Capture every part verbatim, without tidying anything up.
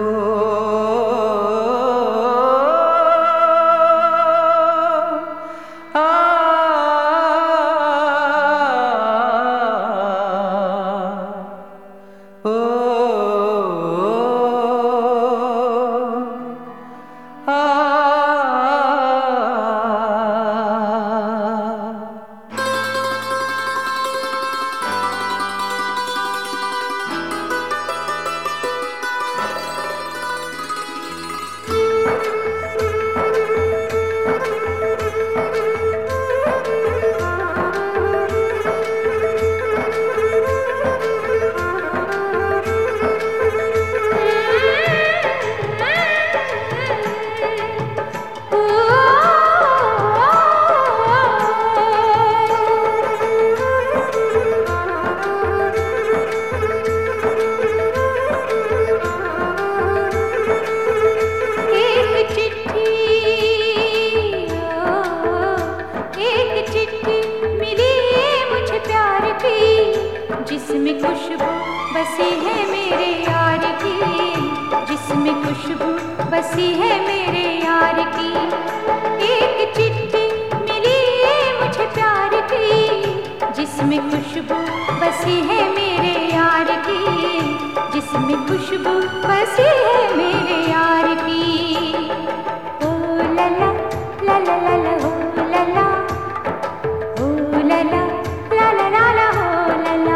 जिसमें खुशबू बसी है मेरे यार की, जिसमें खुशबू बसी है मेरे यार की। एक चिट्ठी मिली मुझे प्यार की, जिसमें खुशबू बसी है मेरे यार की, जिसमें खुशबू बसी है मेरे यार की। ओ लला ला ला ला ला हो लला, ओ लला ला ला ला ला हो लला।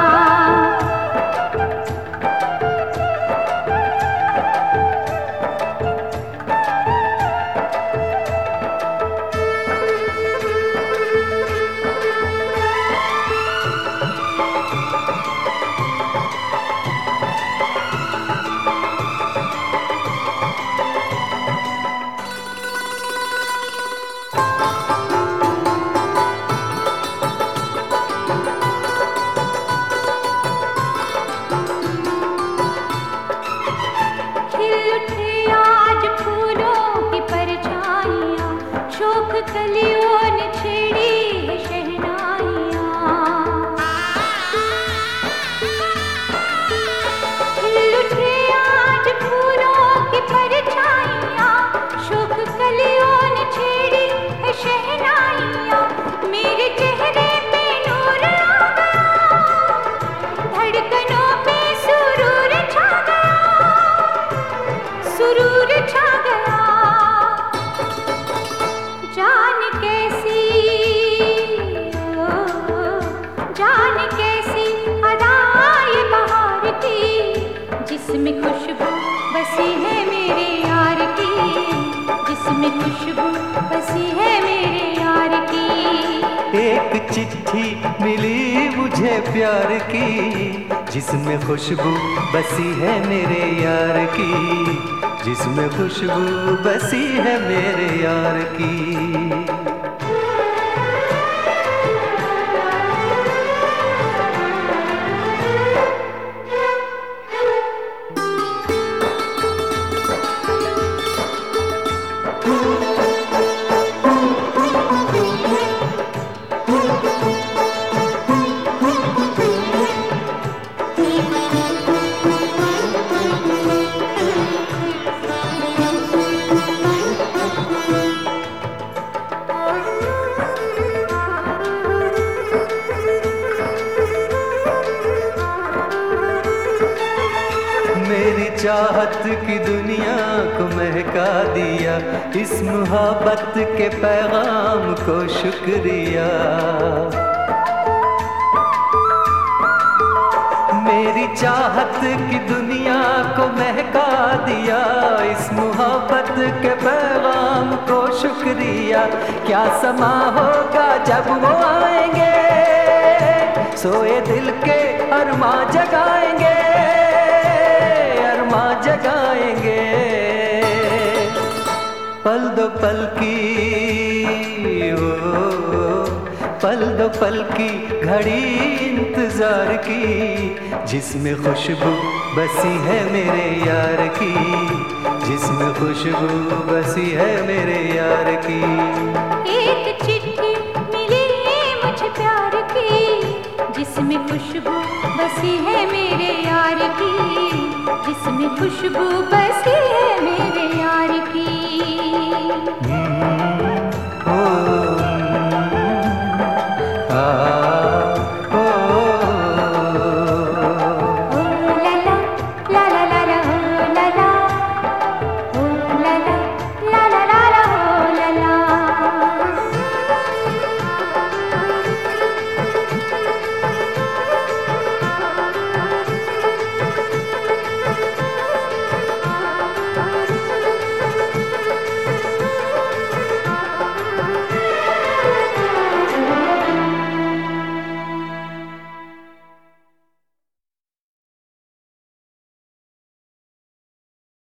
कलियों ने छेड़ी है शहनाइयाँ, खिल उठे आज फूलों की परछाइयाँ, शोक कलियों ने छेड़ी है शहनाइयाँ। मेरे चेहरे पे नूर आ गया, धड़कनों पे सुरूर छा गया, सुरूर छा गया। जान कैसी ओ, जान कैसी अदा ये बहार की, जिसमें खुशबू बसी है मेरे यार की, जिसमें खुशबू बसी है मेरे यार की। एक चिट्ठी मिली मुझे प्यार की, जिसमें खुशबू बसी है मेरे यार की, जिसमें खुशबू बसी है मेरे यार की। मेरी चाहत की दुनिया को महका दिया, इस मुहब्बत के पैगाम को शुक्रिया। मेरी चाहत की दुनिया को महका दिया, इस मुहब्बत के पैगाम को शुक्रिया। क्या समा होगा जब वो आएंगे, सोए दिल के अरमां जगाएंगे, जगाएंगे। पल दो पल की ओ, पल दो पल की घड़ी इंतजार की, जिसमें खुशबू बसी है मेरे यार की, जिसमें खुशबू बसी है मेरे यार की। एक चिट्ठी मिली मुझे प्यार की, जिसमें खुशबू बसी है मेरे यार की, जिसमें खुशबू बसी है मेरे यार की।